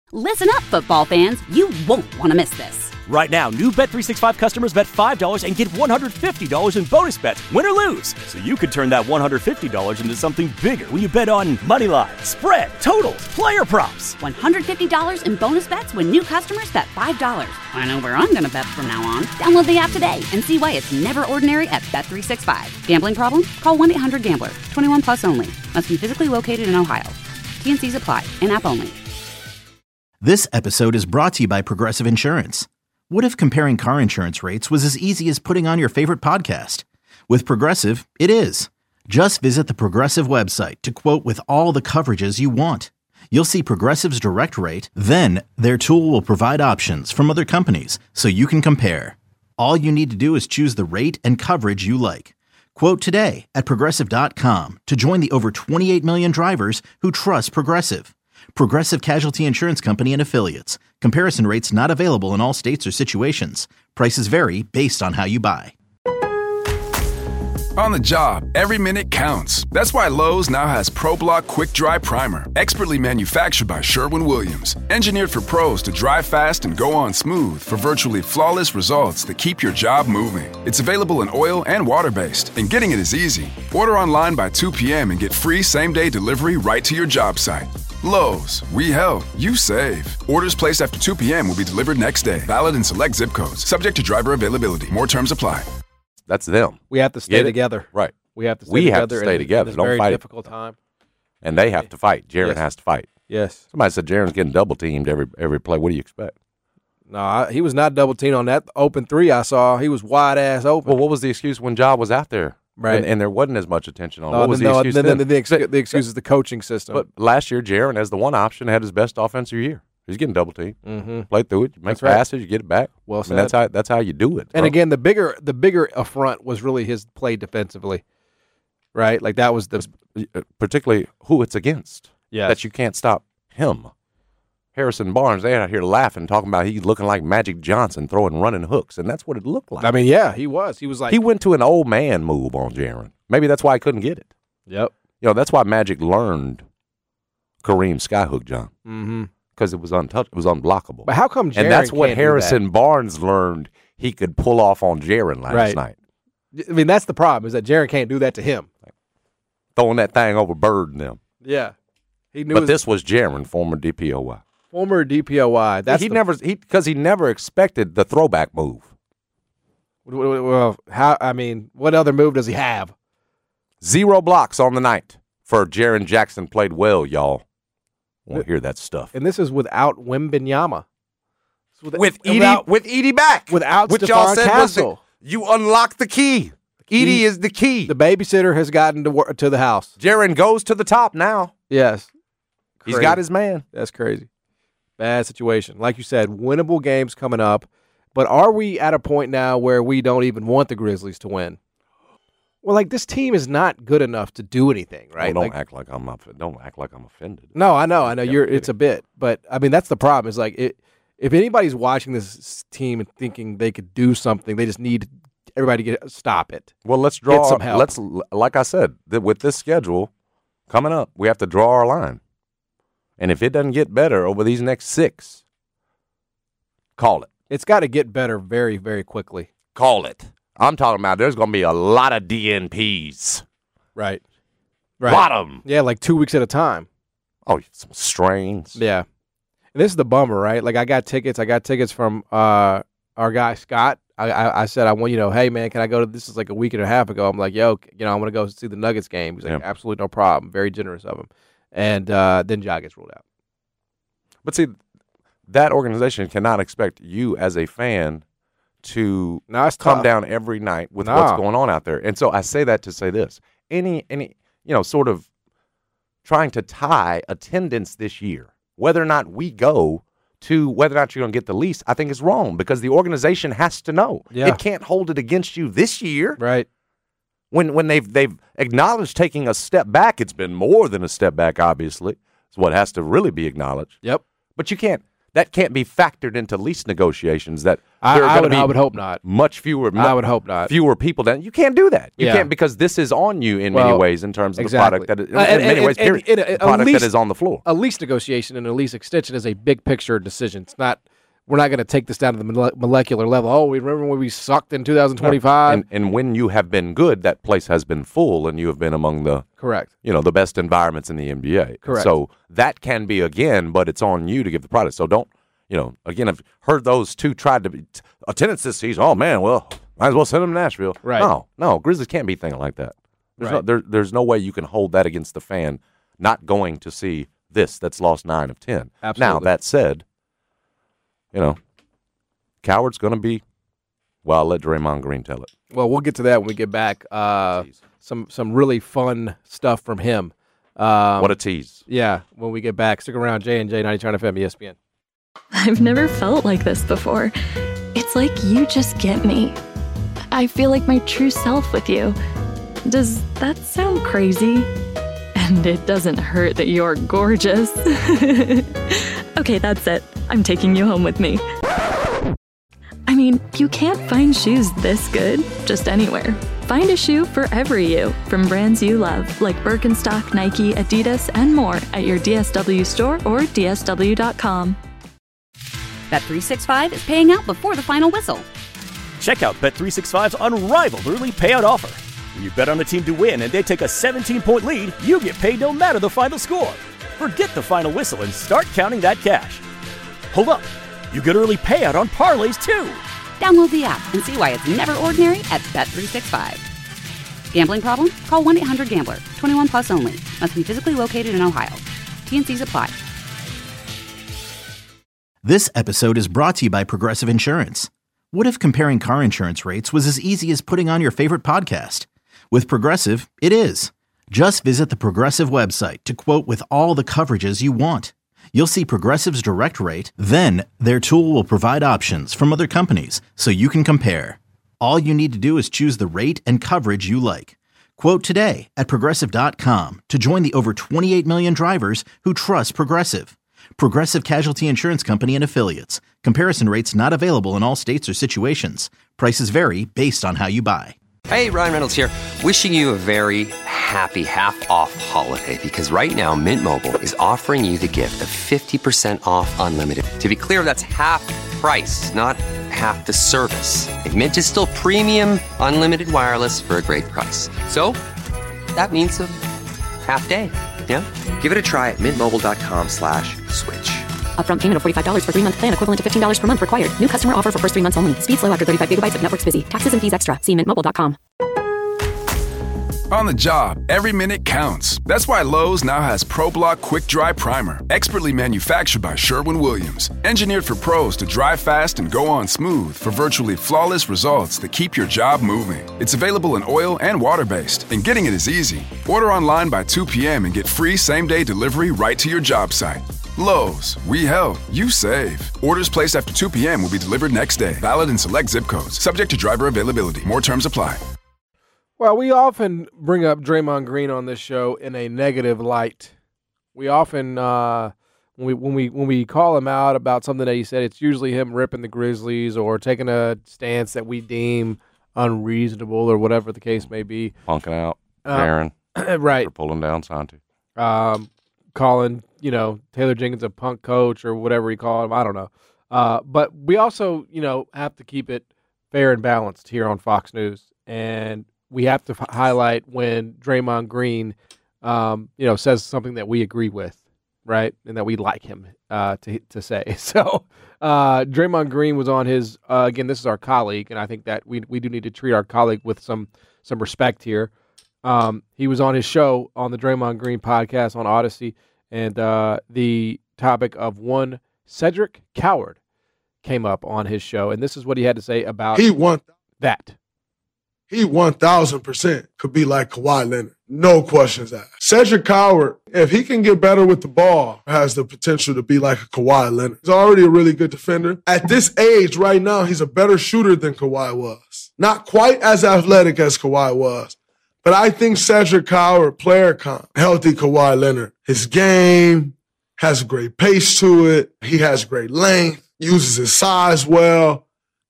Listen up, football fans. You won't want to miss this. Right now, new Bet365 customers bet $5 and get $150 in bonus bets, win or lose. So you could turn that $150 into something bigger when you bet on money line, spread, totals, player props. $150 in bonus bets when new customers bet $5. I know where I'm going to bet from now on. Download the app today and see why it's never ordinary at Bet365. Gambling problem? Call 1-800-GAMBLER. 21 plus only. Must be physically located in Ohio. T&Cs apply. In-app only. This episode is brought to you by Progressive Insurance. What if comparing car insurance rates was as easy as putting on your favorite podcast? With Progressive, it is. Just visit the Progressive website to quote with all the coverages you want. You'll see Progressive's direct rate, then their tool will provide options from other companies so you can compare. All you need to do is choose the rate and coverage you like. Quote today at Progressive.com to join the over 28 million drivers who trust Progressive. Progressive Casualty Insurance Company and Affiliates. Comparison rates not available in all states or situations. Prices vary based on how you buy. On the job, every minute counts. That's why Lowe's now has ProBlock Quick Dry Primer, expertly manufactured by Sherwin-Williams. Engineered for pros to dry fast and go on smooth for virtually flawless results that keep your job moving. It's available in oil and water-based, and getting it is easy. Order online by 2 p.m. and get free same-day delivery right to your job site. Lowe's, we help, you save. Orders placed after 2 p.m. will be delivered next day. Valid in select zip codes. Subject to driver availability. More terms apply. That's them. We have to stay together. Right. We have to stay together. Have to stay together. Don't fight. Very difficult time. And they have to fight. Jaren has to fight. Yes. Somebody said Jaren's getting double teamed every play. What do you expect? No, he was not double teamed on that open three I saw. He was wide ass open. Well, what was the excuse when Ja was out there? Right. And there wasn't as much attention on him. What was the excuse then? The excuse is the coaching system. But last year, Jaren, as the one option, had his best offensive year. He's getting double teamed. Mm-hmm. Play through it. You make passes. You get it back. Well said. That's how you do it. And again, the bigger affront was really his play defensively, right? Like that was particularly who it's against. Yeah. That you can't stop him. Harrison Barnes, they're out here laughing, talking about he's looking like Magic Johnson throwing running hooks, and that's what it looked like. I mean, yeah, he was. He was like he went to an old man move on Jaren. Maybe that's why he couldn't get it. Yep. That's why Magic learned Kareem skyhook jump. Mm-hmm. Because it was untouched, it was unblockable. But how come Jaren And that's what can't Harrison Barnes learned he could pull off on Jaren last night. I mean, that's the problem, is that Jaren can't do that to him. Throwing that thing over Bird and them. Yeah. He knew. But this was Jaren, former DPOY. Former DPOY. That's because he never expected the throwback move. Well, what other move does he have? 0 blocks on the night for Jaren Jackson. Played well, y'all. I want to hear that stuff. And this is without Wembanyama. With Edie back. Without which Stephon y'all said Castle. You unlock the key. Edie is the key. The babysitter has gotten to the house. Jaren goes to the top now. Yes. He's got his man. That's crazy. Bad situation. Like you said, winnable games coming up. But are we at a point now where we don't even want the Grizzlies to win? Well, like this team is not good enough to do anything, right? Well, don't act like I'm offended. No, I know. It's a bit, but I mean that's the problem. Is like if anybody's watching this team and thinking they could do something, they just need everybody to stop it. Well, let's get some help. Like I said, with this schedule coming up, we have to draw our line. And if it doesn't get better over these next 6, call it. It's got to get better very, very quickly. Call it. I'm talking about there's going to be a lot of DNPs. Right. A lot of them. Yeah, like 2 weeks at a time. Oh, some strains. Yeah. And this is the bummer, right? Like I got tickets from our guy Scott. I said, I want, hey, man, can I go to, this is like a week and a half ago. I'm like, yo, I want to go see the Nuggets game. He's like, absolutely no problem. Very generous of him. And then Ja gets ruled out. But see, that organization cannot expect you as a fan to come down every night with what's going on out there. And so I say that to say this. Any sort of trying to tie attendance this year, whether or not we go to whether or not you're going to get the lease, I think is wrong because the organization has to know. Yeah. It can't hold it against you this year. Right. When they've acknowledged taking a step back, it's been more than a step back, obviously. It's what has to really be acknowledged. Yep. But that can't be factored into lease negotiations that, I would hope not. Much fewer. I would hope not. Fewer people. You can't do that. You can't, because this is on you in many ways in terms of the product that is, in many ways, period. The product that is on the floor. A lease negotiation and a lease extension is a big picture decision. It's not. We're not going to take this down to the molecular level. Oh, we remember when we sucked in 2025? And when you have been good, that place has been full, and you have been among the the best environments in the NBA. Correct. So that can be again, but it's on you to give the product. So don't, again, I've heard those two tried to be attendance this season. Oh man, well, might as well send them to Nashville. Right. No, Grizzlies can't be thinking like that. There's no way you can hold that against the fan not going to see this that's lost 9 of 10. Absolutely. Now that said, Coward's going to be, well, I'll let Draymond Green tell it. Well, we'll get to that when we get back. Some really fun stuff from him. What a tease. Yeah, when we get back. Stick around. J&J 99 FM ESPN. I've never felt like this before. It's like you just get me. I feel like my true self with you. Does that sound crazy? And it doesn't hurt that you're gorgeous. Okay, that's it. I'm taking you home with me. I mean, you can't find shoes this good just anywhere. Find a shoe for every you from brands you love, like Birkenstock, Nike, Adidas, and more at your DSW store or DSW.com. Bet365 is paying out before the final whistle. Check out Bet365's unrivaled early payout offer. When you bet on a team to win and they take a 17-point lead, you get paid no matter the final score. Forget the final whistle and start counting that cash. Hold up. You get early payout on parlays, too. Download the app and see why it's never ordinary at Bet365. Gambling problem? Call 1-800-GAMBLER. 21 plus only. Must be physically located in Ohio. T&Cs apply. This episode is brought to you by Progressive Insurance. What if comparing car insurance rates was as easy as putting on your favorite podcast? With Progressive, it is. Just visit the Progressive website to quote with all the coverages you want. You'll see Progressive's direct rate, then their tool will provide options from other companies so you can compare. All you need to do is choose the rate and coverage you like. Quote today at Progressive.com to join the over 28 million drivers who trust Progressive. Progressive Casualty Insurance Company and Affiliates. Comparison rates not available in all states or situations. Prices vary based on how you buy. Hey, Ryan Reynolds here. Wishing you a very happy half-off holiday, because right now Mint Mobile is offering you the gift of 50% off unlimited. To be clear, that's half price, not half the service. And Mint is still premium unlimited wireless for a great price. So that means a half day. Yeah? Give it a try at mintmobile.com/switch. Upfront payment of $45 for 3-month plan, equivalent to $15 per month required. New customer offer for first 3 months only. Speed slow after 35 gigabytes if network's busy. Taxes and fees extra. See mintmobile.com. On the job, every minute counts. That's why Lowe's now has ProBlock Quick Dry Primer, expertly manufactured by Sherwin-Williams. Engineered for pros to dry fast and go on smooth for virtually flawless results that keep your job moving. It's available in oil and water-based, and getting it is easy. Order online by 2 p.m. and get free same-day delivery right to your job site. Lowe's, we help, you save. Orders placed after 2 p.m. will be delivered next day. Valid in select zip codes. Subject to driver availability. More terms apply. Well, we often bring up Draymond Green on this show in a negative light. We often, when we call him out about something that he said, it's usually him ripping the Grizzlies or taking a stance that we deem unreasonable or whatever the case may be. Punking out Aaron. Right. Or pulling down Santi. Calling, Taylor Jenkins a punk coach or whatever he called him. I don't know. But we also, have to keep it fair and balanced here on Fox News. And we have to highlight when Draymond Green, says something that we agree with, right, and that we like him to say. So Draymond Green was on his again. This is our colleague, and I think that we do need to treat our colleague with some respect here. He was on his show on the Draymond Green podcast on Odyssey, and the topic of one Cedric Coward came up on his show, and this is what he had to say about that. He 1,000% could be like Kawhi Leonard. No questions asked. Cedric Coward, if he can get better with the ball, has the potential to be like a Kawhi Leonard. He's already a really good defender. At this age right now, he's a better shooter than Kawhi was. Not quite as athletic as Kawhi was. But I think Cedric Coward, player comp, healthy Kawhi Leonard. His game has a great pace to it. He has great length, uses his size well.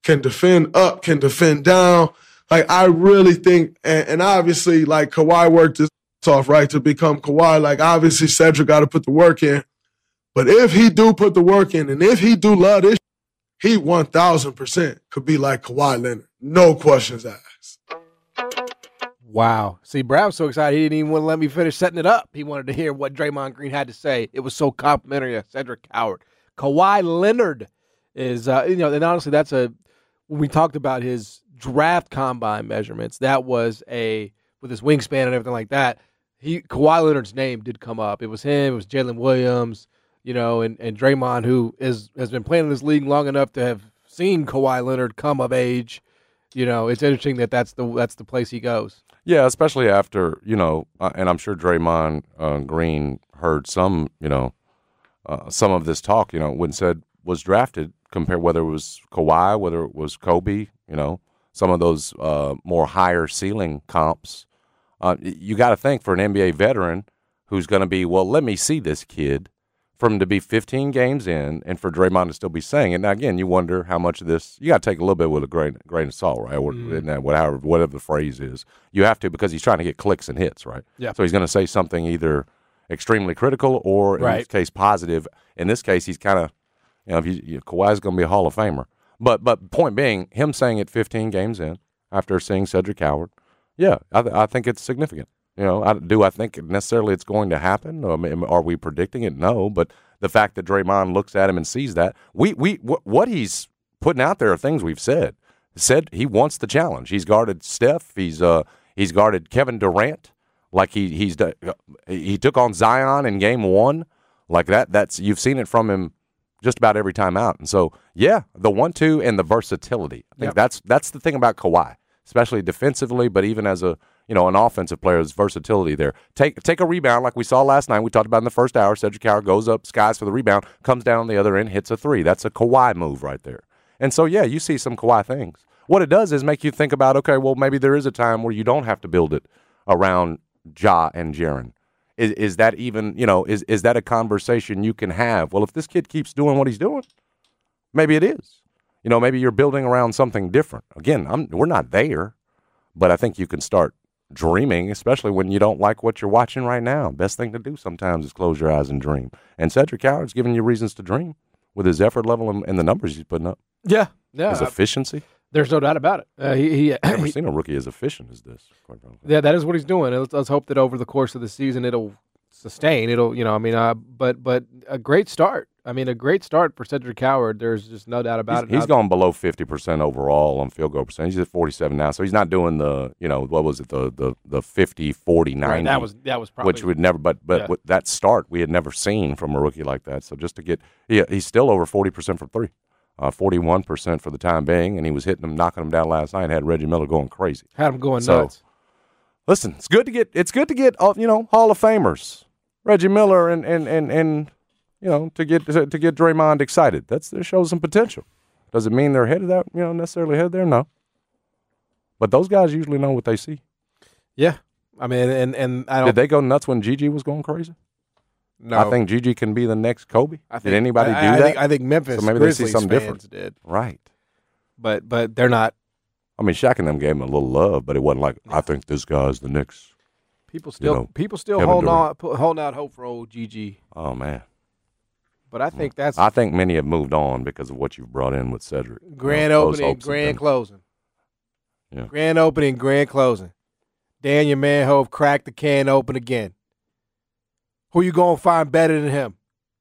can defend up, can defend down. Like, I really think, and obviously, like, Kawhi worked his off, right, to become Kawhi. Like, obviously, Cedric got to put the work in. But if he do put the work in, and if he do love this, he 1,000% could be like Kawhi Leonard. No questions asked. Wow. See, Brad was so excited he didn't even want to let me finish setting it up. He wanted to hear what Draymond Green had to say. It was so complimentary of Cedric Howard. Kawhi Leonard is, and honestly, when we talked about his draft combine measurements, that was with his wingspan and everything like that, Kawhi Leonard's name did come up. It was him, it was Jalen Williams, and Draymond, who has been playing in this league long enough to have seen Kawhi Leonard come of age. It's interesting that's the place he goes. Yeah, especially after, and I'm sure Draymond Green heard some of this talk, when said was drafted, compared whether it was Kawhi, whether it was Kobe, some of those more higher ceiling comps. You got to think for an NBA veteran who's going to be, well, let me see this kid, for him to be 15 games in and for Draymond to still be saying it. Now, again, you wonder how much of this, you got to take a little bit with a grain of salt, right? Or whatever the phrase is. You have to, because he's trying to get clicks and hits, right? Yeah. So he's going to say something either extremely critical or, in this case, positive. In this case, he's kind of, Kawhi's going to be a Hall of Famer. But point being, him saying it 15 games in after seeing Cedric Howard, yeah, I think it's significant. Do I think necessarily it's going to happen? Are we predicting it? No, but the fact that Draymond looks at him and sees that, what he's putting out there are things we've said. Said he wants the challenge. He's guarded Steph. He's guarded Kevin Durant. Like he took on Zion in Game 1. Like that. You've seen it from him just about every time out. And so, yeah, the 1-2 and the versatility. I think that's the thing about Kawhi, especially defensively, but even as an offensive player, there's versatility there. Take a rebound like we saw last night. We talked about in the first hour. Cedric Howard goes up, skies for the rebound, comes down on the other end, hits a three. That's a Kawhi move right there. And so, yeah, you see some Kawhi things. What it does is make you think about, okay, well, maybe there is a time where you don't have to build it around Ja and Jaren. Is that even, is that a conversation you can have? Well, if this kid keeps doing what he's doing, maybe it is. Maybe you're building around something different. Again, we're not there, but I think you can start dreaming, especially when you don't like what you're watching right now. Best thing to do sometimes is close your eyes and dream. And Cedric Howard's giving you reasons to dream with his effort level and the numbers he's putting up. Yeah. His efficiency. There's no doubt about it. I've never seen a rookie as efficient as this. Yeah, that is what he's doing. Let's hope that over the course of the season it'll sustain. But a great start. A great start for Cedric Howard. There's just no doubt about it. He's gone below 50% overall on field goal percentage. He's at 47 now, so he's not doing the, what was it, the 50, 40, 90. Right, that was probably. Which would never, but with that start we had never seen from a rookie like that. So just to get, he's still over 40% from three. 41% for the time being, and he was hitting them, knocking them down last night. Had Reggie Miller going crazy. Had him going nuts. Listen, it's good to get Hall of Famers, Reggie Miller, and to get Draymond excited. That shows some potential. Does it mean they're headed out? Necessarily headed there? No. But those guys usually know what they see. Yeah, and I don't. Did they go nuts when Gigi was going crazy? No, I think Gigi can be the next Kobe. Did anybody do that? I think Memphis. So maybe Grizzlies they see something different. Did right, but they're not. Shaq and them gave him a little love, but it wasn't like I think this guy's the next. People still holding out hope for old Gigi. Oh man, but I think that's. I think many have moved on because of what you've brought in with Cedric. Grand opening, grand closing. Yeah. Grand opening, grand closing. Daniel Manhove cracked the can open again. Who you going to find better than him?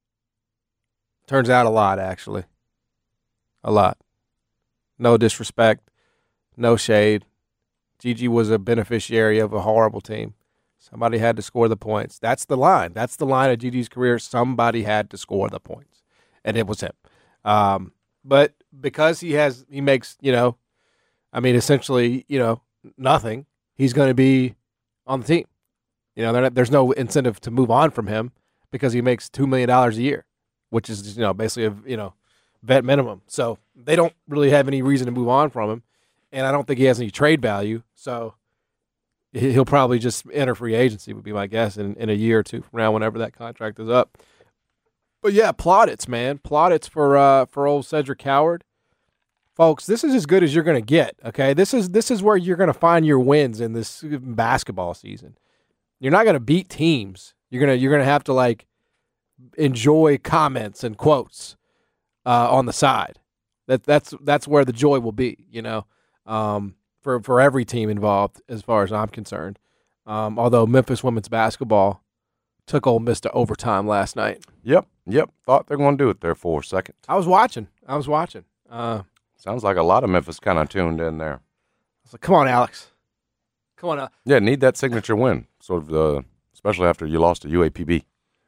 Turns out a lot, actually. A lot. No disrespect. No shade. Gigi was a beneficiary of a horrible team. Somebody had to score the points. That's the line. That's the line of Gigi's career. Somebody had to score the points. And it was him. But because he makes, essentially, nothing, he's going to be on the team. There's no incentive to move on from him because he makes $2 million a year, which is, basically a, vet minimum. So they don't really have any reason to move on from him. And I don't think he has any trade value. So he'll probably just enter free agency would be my guess in a year or two from now, whenever that contract is up. But yeah, plaudits, man. Plaudits for old Cedric Howard. Folks, this is as good as you're going to get, okay? This is where you're going to find your wins in this basketball season. You're not going to beat teams. You're going to have to like enjoy comments and quotes on the side. That's where the joy will be, for every team involved as far as I'm concerned. Although Memphis women's basketball took Ole Miss to overtime last night. Yep. Thought they're going to do it there for a second. I was watching. Sounds like a lot of Memphis kind of tuned in there. I was like, come on, Alex. Come on. Yeah, need that signature win, sort of, especially after you lost to UAPB.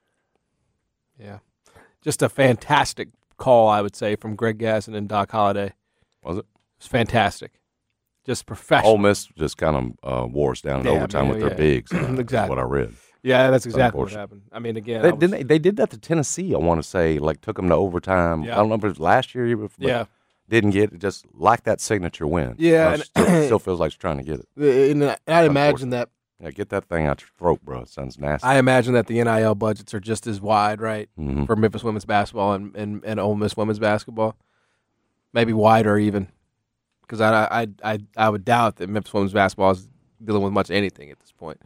Yeah. Just a fantastic call, I would say, from Greg Gasson and Doc Holliday. Was it? It was fantastic. Just professional. Ole Miss just kind of wore us down in overtime with their bigs. Exactly. What I read. Yeah, that's exactly what happened. I mean, again. They did that to Tennessee, I want to say, like took them to overtime. Yeah. I don't know if it was last year. Yeah. Didn't get it, just like that signature win. Yeah. Still feels like trying to get it. And I'd imagine that. Yeah, get that thing out your throat, bro. It sounds nasty. I imagine that the NIL budgets are just as wide, right, Mm-hmm. for Memphis women's basketball and Ole Miss women's basketball. Maybe wider even, because I would doubt that Memphis women's basketball is dealing with much anything at this point.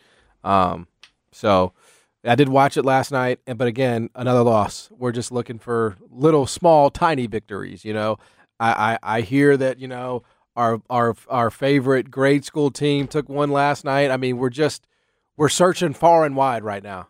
So I did watch it last night, but again, another loss. We're just looking for little, small, tiny victories. I hear that our favorite grade school team took one last night. I mean, we're searching far and wide right now,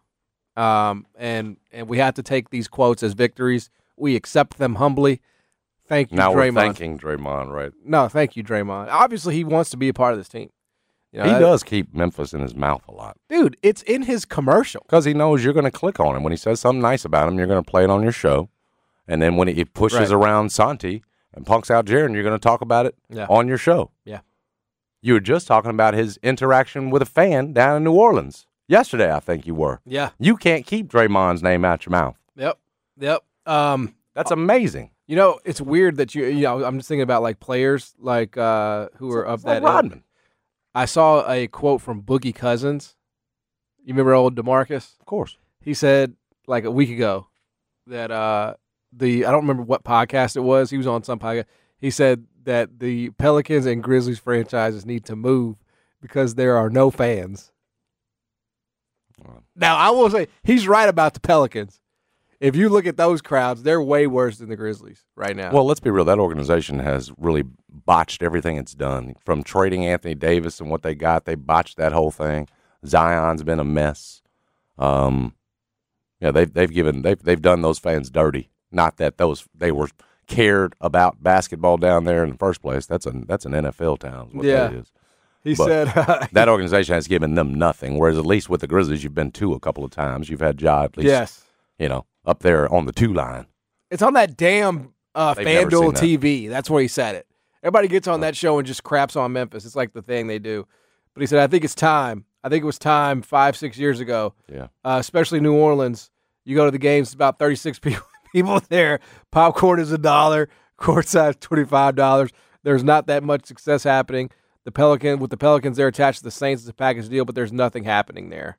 and we have to take these quotes as victories. We accept them humbly. Thank you, now Draymond. We're thanking Draymond, right? No, thank you, Draymond. Obviously, he wants to be a part of this team. He does keep Memphis in his mouth a lot. Dude, it's in his commercial. Because he knows you're going to click on him. When he says something nice about him, you're going to play it on your show. And then when he pushes around Santi and punks out Jaren, you're going to talk about it on your show. Yeah. You were just talking about his interaction with a fan down in New Orleans. Yesterday, I think you were. Yeah. You can't keep Draymond's name out your mouth. Yep. That's amazing. It's weird that I'm just thinking about like players like who are of that. Rodman. I saw a quote from Boogie Cousins. You remember old DeMarcus? Of course. He said like a week ago that I don't remember what podcast it was. He was on some podcast. He said that the Pelicans and Grizzlies franchises need to move because there are no fans. Now, I will say he's right about the Pelicans. If you look at those crowds, they're way worse than the Grizzlies right now. Well, let's be real. That organization has really botched everything it's done. From trading Anthony Davis and what they got, they botched that whole thing. Zion's been a mess. They've done those fans dirty. Not that they were cared about basketball down there in the first place. That's an NFL town. Is what that is. He said that organization has given them nothing. Whereas at least with the Grizzlies, you've been to a couple of times. You've had Ja at least. Yes. Up there on the 2 line. It's on that damn FanDuel TV. That's where he said it. Everybody gets on that show and just craps on Memphis. It's like the thing they do. But he said, I think it's time. I think it was time 5-6 years ago. Yeah. Especially New Orleans. You go to the games, it's about 36 people there. Popcorn is $1. Courtside $25. There's not that much success happening. With the Pelicans, they're attached to the Saints as a package deal, but there's nothing happening there.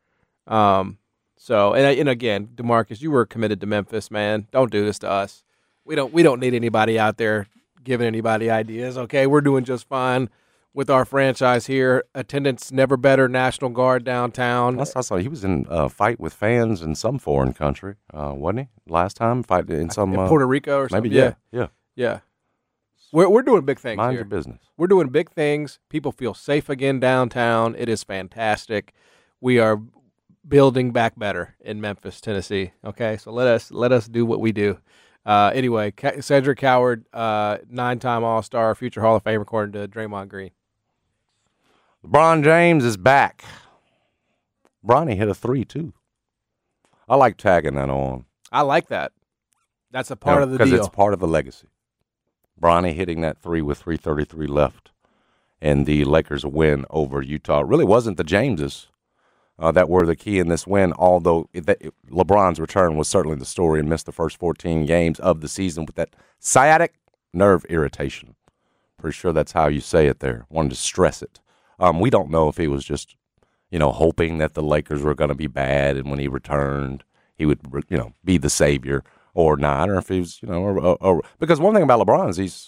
So, and again, DeMarcus, you were committed to Memphis, man. Don't do this to us. We don't need anybody out there giving anybody ideas. Okay, we're doing just fine with our franchise here. Attendance never better. National Guard downtown. I saw he was in a fight with fans in some foreign country, wasn't he? Last time, fight in some in Puerto Rico or something. Maybe, yeah. We're doing big things. Mind here. your business. We're doing big things. People feel safe again downtown. It is fantastic. We are building back better in Memphis, Tennessee. Okay, so let us do what we do. Anyway, Cedric Howard, 9-time All-Star, future Hall of Fame, according to Draymond Green. LeBron James is back. Bronny hit a 3 too. I like tagging that on. I like that. That's a part of the deal. Because it's part of the legacy. Bronny hitting that 3 with 3:33 left, and the Lakers win over Utah. It really wasn't the Jameses that were the key in this win, although LeBron's return was certainly the story and missed the first 14 games of the season with that sciatic nerve irritation. Pretty sure that's how you say it there. Wanted to stress it. We don't know if he was just, hoping that the Lakers were going to be bad and when he returned, he would, be the savior or not, or if he was, because one thing about LeBron is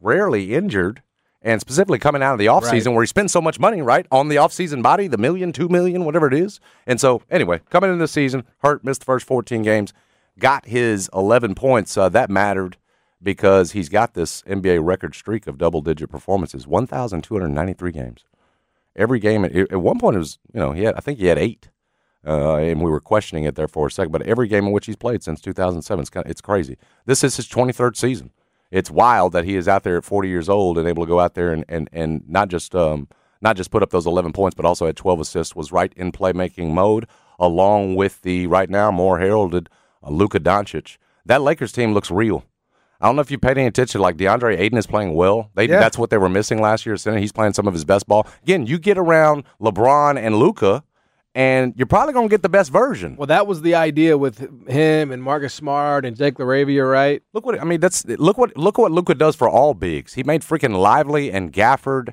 rarely injured, and specifically coming out of the offseason where he spends so much money, right, on the offseason body, the $1 million, $2 million, whatever it is. And so, anyway, coming into the season, hurt, missed the first 14 games, got his 11 points. That mattered because he's got this NBA record streak of double-digit performances, 1,293 games. Every game, at one point, it was, I think he had 8. And we were questioning it there for a second, but every game in which he's played since 2007, it's crazy. This is his 23rd season. It's wild that he is out there at 40 years old and able to go out there and not just put up those 11 points, but also had 12 assists, was right in playmaking mode, along with the right now more heralded Luka Doncic. That Lakers team looks real. I don't know if you paid any attention. Like DeAndre Ayton is playing well. That's what they were missing last year. He's playing some of his best ball. Again, you get around LeBron and Luka, and you're probably going to get the best version. Well, that was the idea with him and Marcus Smart and Jake LaRavia, right? Look what Luka does for all bigs. He made freaking Lively and Gafford,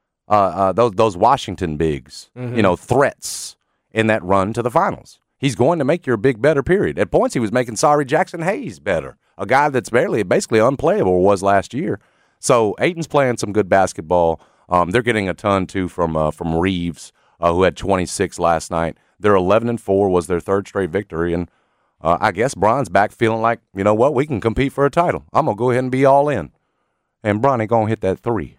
those Washington bigs, threats in that run to the finals. He's going to make your big better, period. At points, he was making Jackson Hayes better, a guy that's basically unplayable was last year. So Ayton's playing some good basketball. They're getting a ton, too, from Reeves, who had 26 last night. Their 11-4 was their third straight victory, and I guess Bron's back feeling like, you know what, we can compete for a title. I'm going to go ahead and be all in. And Bron ain't going to hit that 3.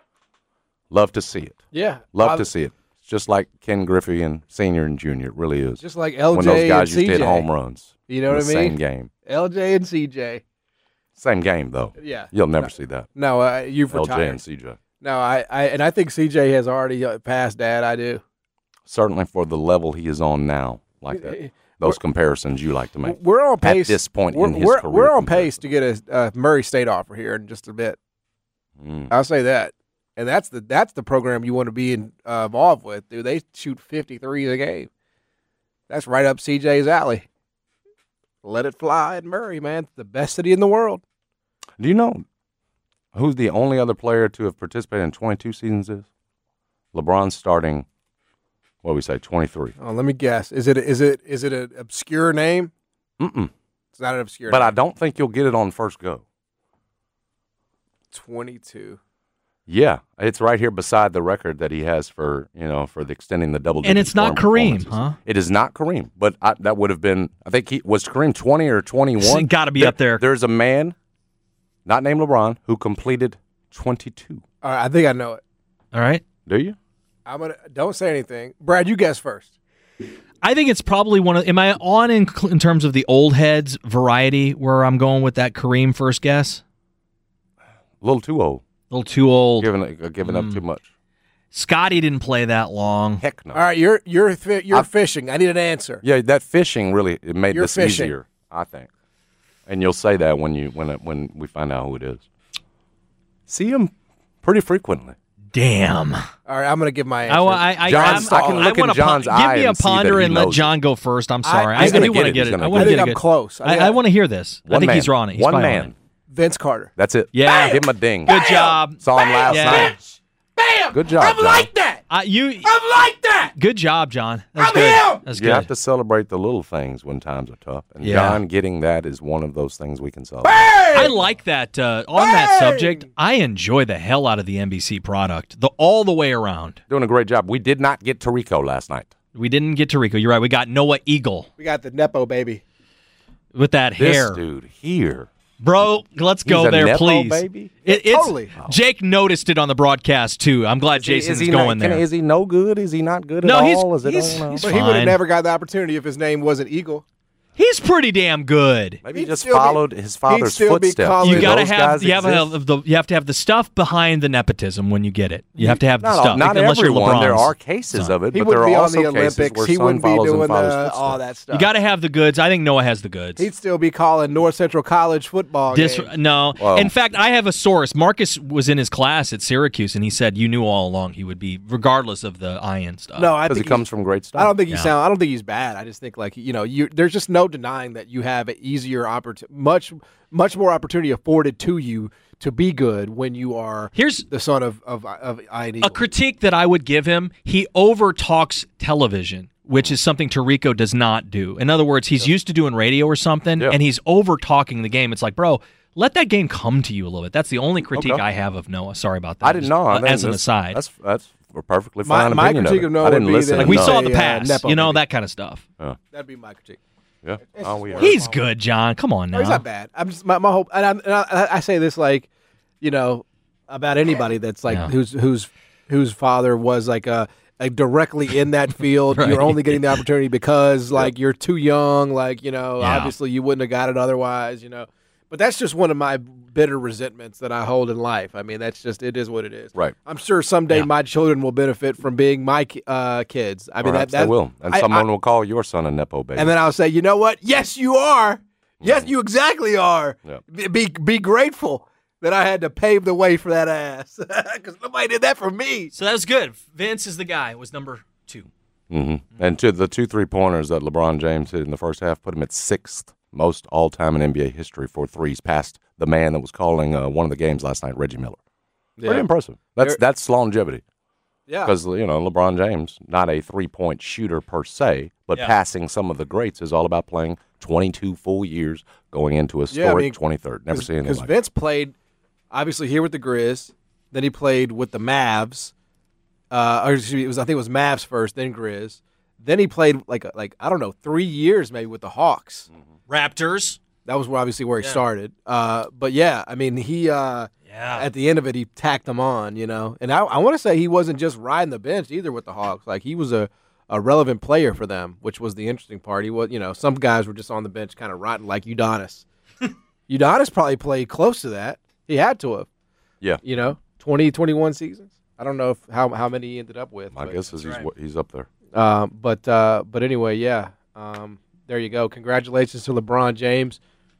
Love to see it. Yeah. Love to see it. It's just like Ken Griffey and Senior and Junior. It really is. Just like LJ when those guys and used CJ. to hit home runs. You know what I mean? Same game. LJ and CJ. Same game, though. Yeah. You'll never see that. No, you've retired. LJ and CJ. No, I think CJ has already passed Dad. I do. Certainly for the level he is on now, like that. Those comparisons you like to make. We're on pace at this point in his career. We're on pace to get a Murray State offer here in just a bit. I'll say that, and that's the program you want to be involved with, dude. They shoot 53 a game. That's right up CJ's alley. Let it fly at Murray, man. The best city in the world. Do you know who's the only other player to have participated in 22 seasons is? LeBron's starting. What do we say? 23. Oh, let me guess. Is it an obscure name? Mm-mm. It's not an obscure name. But I don't think you'll get it on first go. 22. Yeah, it's right here beside the record that he has for the extending the double digit. And it's not Kareem, huh? It is not Kareem, but that would have been. I think was Kareem 20 or 21. It's got to be up there. There's a man, not named LeBron, who completed 22. All right, I think I know it. All right. Do you? Don't say anything. Brad, you guess first. I think it's probably one of. Am I on in terms of the old heads variety where I'm going with that Kareem first guess? A little too old. A little too old. Giving up too much. Scotty didn't play that long. Heck no. All right, you're fishing. I need an answer. Yeah, that fishing really made this fishing. easier, I think. And you'll say that when we find out who it is. See him pretty frequently. Damn. All right, I'm going to give my answer. I can look in John's eye. Give me a ponder and let John go first. I'm sorry. I do want to get it. I think I'm close. I want to hear this. I think he's wrong. One man. Vince Carter. That's it. Yeah. Give him a ding. Good job. Saw him last night. Bam! Good job, I'm John. like that. I'm like that. Good job, John. That's I'm good. him. That's You good. have to celebrate the little things when times are tough. And John getting that is one of those things we can celebrate. I like that. On that subject, I enjoy the hell out of the NBC product, all the way around. Doing a great job. We did not get Tarico last night. We didn't get Tarico. You're right. We got Noah Eagle. We got the Nepo baby. With that hair. This dude here. Bro, let's go there, Nepo please. Baby? Totally. Jake noticed it on the broadcast, too. I'm glad Jason's going there. Is he no good? Is he not good at No, all? he's But fine. he would have never got the opportunity if his name wasn't Eagle. He's pretty damn good. Maybe he just followed his father's footsteps. You gotta have you have to have the stuff behind the nepotism when you get it. You have to have the stuff. Not unless everyone. You're LeBron's There are cases of it, He but there wouldn't be are on also the cases Olympics. where He son wouldn't be follows in doing father's footsteps. all that stuff. You got to have the goods. I think Noah has the goods. He'd still be calling North Central College football games. No. Whoa. In fact, I have a source. Marcus was in his class at Syracuse, and he said you knew all along he would be, regardless of the iron stuff. No, I Because he think comes from great stuff. I don't think I don't think he's bad. I just think there's just no denying that you have an easier much more opportunity afforded to you to be good when you are the son of Ian Eagle. A critique that I would give him: he over-talks television, which is something Tarico does not do. In other words, he's used to doing radio or something, and he's over-talking the game. It's like, bro, let that game come to you a little bit. That's the only critique I have of Noah. Sorry about that. I didn't know. As an aside. That's a perfectly fine my opinion critique of of it. Noah I didn't would be listen. that we he's saw a, the pass, Nepo you know, baby. that kind of stuff. That'd be my critique. Yeah. He's good, John. Come on now. No, he's not bad. I'm just my hope, and I say this like, you know, about anybody that's like whose father was like directly in that field. Right. You're only getting the opportunity because like you're too young. Like, you know, obviously you wouldn't have got it otherwise. You know, but that's just one of my bitter resentments that I hold in life. I mean, that's just, it is what it is. Right. I'm sure someday my children will benefit from being my kids. I mean, Perhaps that they will, and someone will call your son a Nepo baby. and then I'll say, you know what? Yes, you are. Yes, you exactly are. Yeah. Be grateful that I had to pave the way for that ass, because nobody did that for me. So that was good. Vince is the guy. Was number 2. Mm-hmm. And to the 2 3-pointers that LeBron James hit in the first half put him at 6th most all-time in NBA history for threes, past the man that was calling one of the games last night, Reggie Miller. Pretty impressive. That's longevity. Yeah. Because, you know, LeBron James, not a three-point shooter per se, but passing some of the greats is all about playing 22 full years going into a historic 23rd. Never seen anything like that. Because Vince played, obviously, here with the Grizz. Then he played with the Mavs. Or excuse me, I think it was Mavs first, then Grizz. Then he played like I don't know, 3 years maybe with the Hawks. Raptors. That was obviously where he started. But yeah, I mean, he at the end of it, he tacked them on, you know. And I want to say he wasn't just riding the bench either with the Hawks. Like, he was a relevant player for them, which was the interesting part. He was, you know, some guys were just on the bench kind of rotting, like Udonis. Udonis probably played close to that. He had to have. Yeah. You know, 20, 21 seasons. I don't know how many he ended up with. My guess is he's up there. But anyway, yeah. There you go. Congratulations to LeBron James.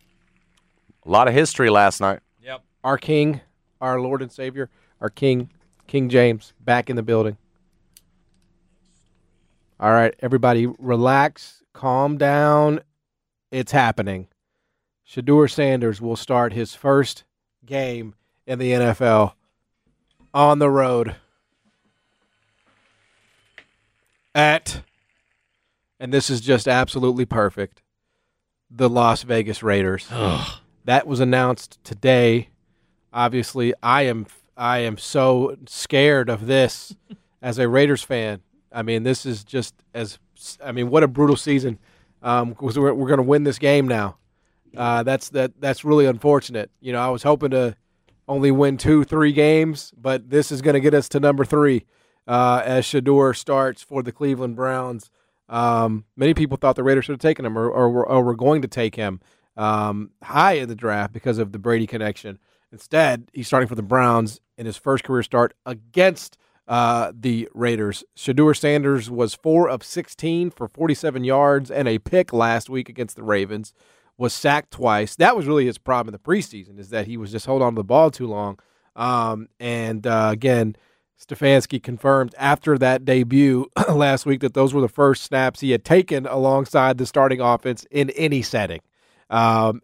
A lot of history last night. Yep. Our King, our Lord and Savior, our King James, back in the building. All right, everybody, relax, calm down. It's happening. Shedeur Sanders will start his first game in the NFL on the road at, and this is just absolutely perfect, the Las Vegas Raiders. That was announced today. Obviously, I am so scared of this as a Raiders fan. I mean, this is just what a brutal season. Because we're going to win this game now. That's really unfortunate. You know, I was hoping to only win 2-3 games, but this is going to get us to number 3 as Shedeur starts for the Cleveland Browns. Many people thought the Raiders should have taken him or were going to take him high in the draft because of the Brady connection. Instead, he's starting for the Browns in his first career start against the Raiders. Shedeur Sanders was 4 of 16 for 47 yards and a pick last week against the Ravens, was sacked twice. That was really his problem in the preseason, is that he was just holding on to the ball too long. Again, Stefanski confirmed after that debut last week that those were the first snaps he had taken alongside the starting offense in any setting. So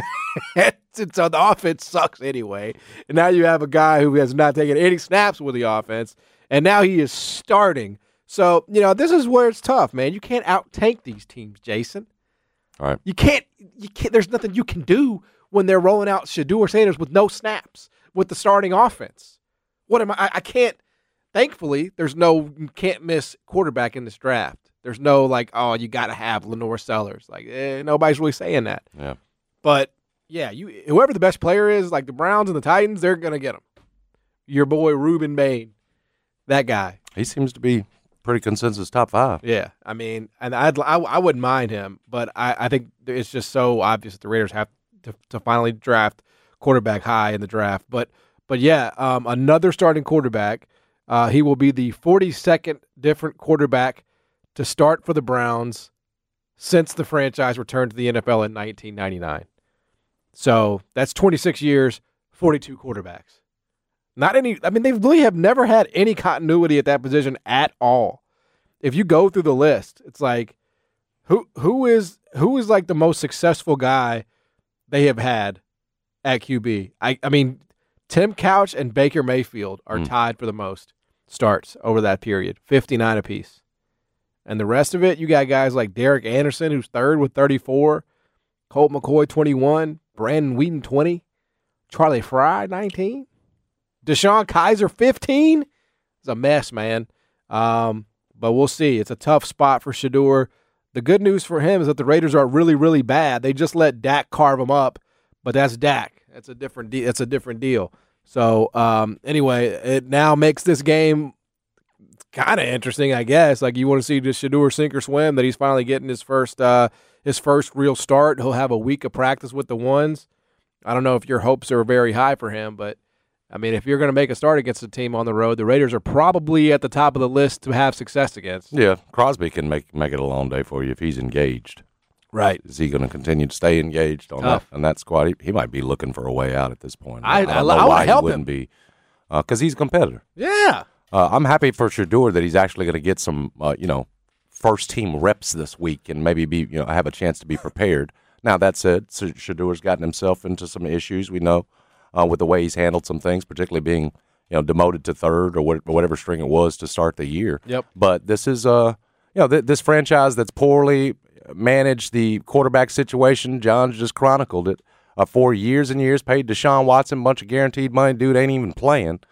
the offense sucks anyway. And now you have a guy who has not taken any snaps with the offense, and now he is starting. So, you know, this is where it's tough, man. You can't out-tank these teams, Jason. All right. You can't, there's nothing you can do when they're rolling out Shedeur Sanders with no snaps with the starting offense. What am I can't, thankfully, there's no can't miss quarterback in this draft. There's no like, oh, you got to have Lenore Sellers. Like, nobody's really saying that. Yeah. But, yeah, whoever the best player is, like the Browns and the Titans, they're going to get him. Your boy Ruben Bain, that guy. He seems to be pretty consensus top 5. Yeah, I mean, and I wouldn't mind him, but I think it's just so obvious that the Raiders have to finally draft quarterback high in the draft. But yeah, another starting quarterback. He will be the 42nd different quarterback to start for the Browns since the franchise returned to the NFL in 1999. So that's 26 years, 42 quarterbacks. Not any. I mean, they really have never had any continuity at that position at all. If you go through the list, it's like who is like the most successful guy they have had at QB. I mean, Tim Couch and Baker Mayfield are tied for the most starts over that period, 59 apiece. And the rest of it, you got guys like Derek Anderson, who's third with 34, Colt McCoy 21, Brandon Wheaton 20. Charlie Fry, 19. Deshaun Kaiser, 15. It's a mess, man. But we'll see. It's a tough spot for Shedeur. The good news for him is that the Raiders are really, really bad. They just let Dak carve them up, but that's Dak. That's a different deal. So anyway, it now makes this game kind of interesting, I guess. Like, you want to see the Shedeur sink or swim, that he's finally getting his first real start. He'll have a week of practice with the ones. I don't know if your hopes are very high for him, but I mean, if you're going to make a start against a team on the road, the Raiders are probably at the top of the list to have success against. Yeah, Crosby can make it a long day for you if he's engaged. Right. Is he going to continue to stay engaged on that squad? He might be looking for a way out at this point. I don't know why he wouldn't be, because he's a competitor. Yeah. I'm happy for Shedeur that he's actually going to get some, first team reps this week and maybe have a chance to be prepared. Now, that said, Shadeur's gotten himself into some issues, we know, with the way he's handled some things, particularly being demoted to third or whatever string it was to start the year. Yep. But this is this franchise that's poorly managed the quarterback situation. John just chronicled it. For years and years, paid Deshaun Watson a bunch of guaranteed money. Dude ain't even playing.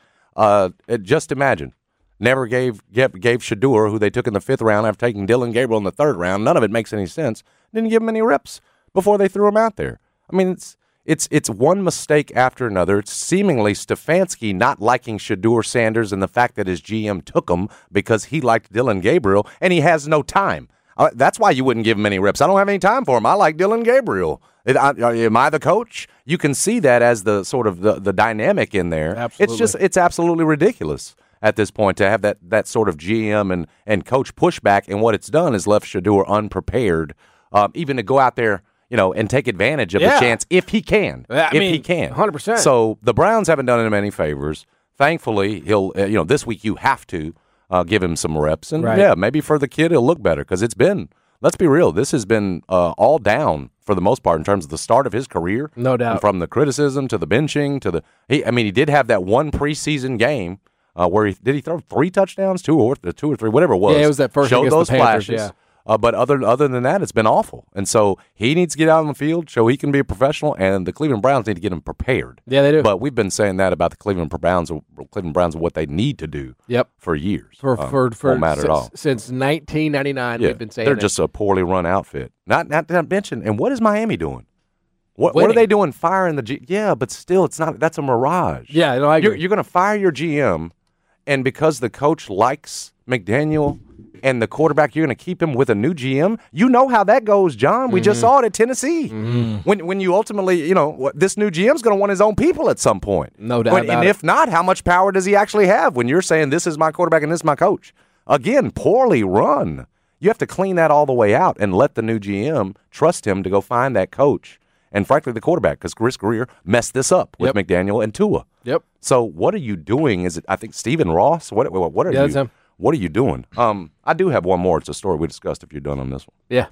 Just imagine. Never gave Shedeur, who they took in the 5th round after taking Dylan Gabriel in the 3rd round. None of it makes any sense. Didn't give him any reps before they threw him out there. I mean, it's one mistake after another. It's seemingly Stefanski not liking Shedeur Sanders and the fact that his GM took him because he liked Dylan Gabriel and he has no time. That's why you wouldn't give him any reps. I don't have any time for him. I like Dylan Gabriel. Am I the coach? You can see that as the sort of the dynamic in there. Absolutely. It's absolutely ridiculous at this point to have that sort of GM and coach pushback, and what it's done is left Shedeur unprepared, even to go out there, and take advantage of the chance if he can. He can. 100%. So the Browns haven't done him any favors. Thankfully, he'll this week you have to give him some reps, and maybe for the kid he'll look better, because it's been, let's be real, this has been all down for the most part in terms of the start of his career. No doubt. And from the criticism to the benching to he did have that one preseason game where he throw 3 touchdowns, 2 or 3, whatever it was. Yeah, it was that first Showed against those the Panthers, flashes. But other than that, it's been awful. And so he needs to get out on the field, show he can be a professional, and the Cleveland Browns need to get him prepared. Yeah, they do. But we've been saying that about the Cleveland Browns and what they need to do for years. For won't matter at all. Since 1999, we've been saying they're just a poorly run outfit. Not to mention, and what is Miami doing? What are they doing firing the GM? Yeah, but still, it's not. That's a mirage. Yeah, no, I agree. You're going to fire your GM, and because the coach likes McDaniel and the quarterback, you're going to keep him with a new GM. You know how that goes, John. We just saw it at Tennessee. When you ultimately, this new GM's going to want his own people at some point. No doubt about it. And if not, how much power does he actually have when you're saying this is my quarterback and this is my coach? Again, poorly run. You have to clean that all the way out and let the new GM trust him to go find that coach. And frankly, the quarterback, because Chris Greer messed this up with McDaniel and Tua. Yep. So what are you doing? Is it, I think, Stephen Ross? What are you? That's him. What are you doing? I do have one more. It's a story we discussed if you're done on this one. Yeah.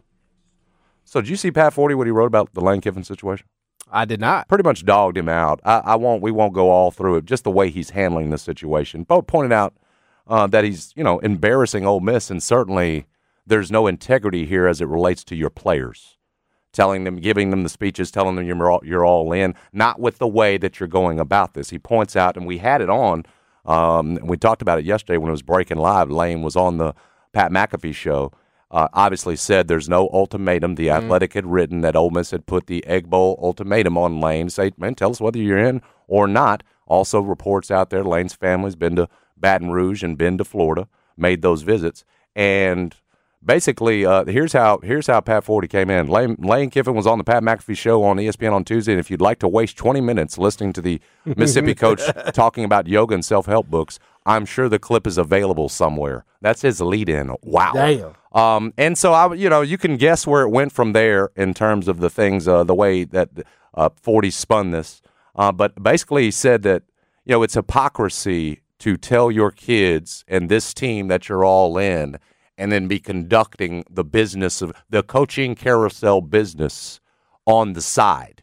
So did you see Pat Forty, what he wrote about the Lane Kiffin situation? I did not. Pretty much dogged him out. We won't go all through it, just the way he's handling the situation. But pointed out that he's, embarrassing Ole Miss, and certainly there's no integrity here as it relates to your players. Telling them, giving them the speeches, telling them you're all in, not with the way that you're going about this. He points out, and we had it on, we talked about it yesterday when it was breaking live. Lane was on the Pat McAfee show, obviously said there's no ultimatum. The Athletic had written that Ole Miss had put the Egg Bowl ultimatum on Lane, say, man, tell us whether you're in or not. Also reports out there, Lane's family's been to Baton Rouge and been to Florida, made those visits, and basically, here's how Pat Forty came in. Lane Kiffin was on the Pat McAfee show on ESPN on Tuesday, and if you'd like to waste 20 minutes listening to the Mississippi coach talking about yoga and self-help books, I'm sure the clip is available somewhere. That's his lead-in. Wow. Damn. And so, you can guess where it went from there in terms of the things, the way that Forty spun this. But basically, he said that, it's hypocrisy to tell your kids and this team that you're all in and then be conducting the business of the coaching carousel business on the side.